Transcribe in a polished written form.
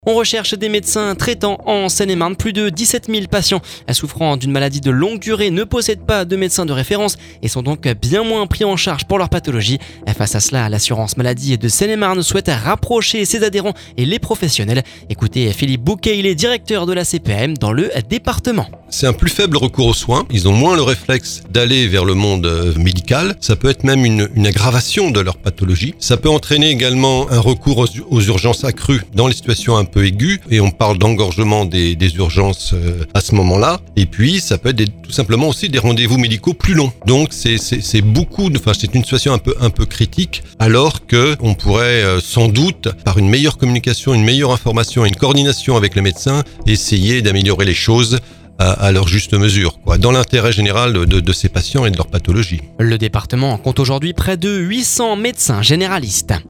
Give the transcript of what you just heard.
On recherche des médecins traitants en Seine-et-Marne. Plus de 17 000 patients souffrant d'une maladie de longue durée ne possèdent pas de médecin de référence et sont donc bien moins pris en charge pour leur pathologie. Face à cela, l'assurance maladie de Seine-et-Marne souhaite rapprocher ses adhérents et les professionnels. Écoutez Philippe Bouquet, il est directeur de la CPAM dans le département. C'est un plus faible recours aux soins. Ils ont moins le réflexe d'aller vers le monde médical. Ça peut être même une aggravation de leur pathologie. Ça peut entraîner également un recours aux urgences accrues dans les situations un peu aiguës. Et on parle d'engorgement des urgences à ce moment-là. Et puis, ça peut être tout simplement aussi des rendez-vous médicaux plus longs. Donc, c'est une situation un peu critique. Alors que on pourrait sans doute, par une meilleure communication, une meilleure information et une coordination avec les médecins, essayer d'améliorer les choses à leur juste mesure, dans l'intérêt général de ces patients et de leur pathologie. Le département compte aujourd'hui près de 800 médecins généralistes.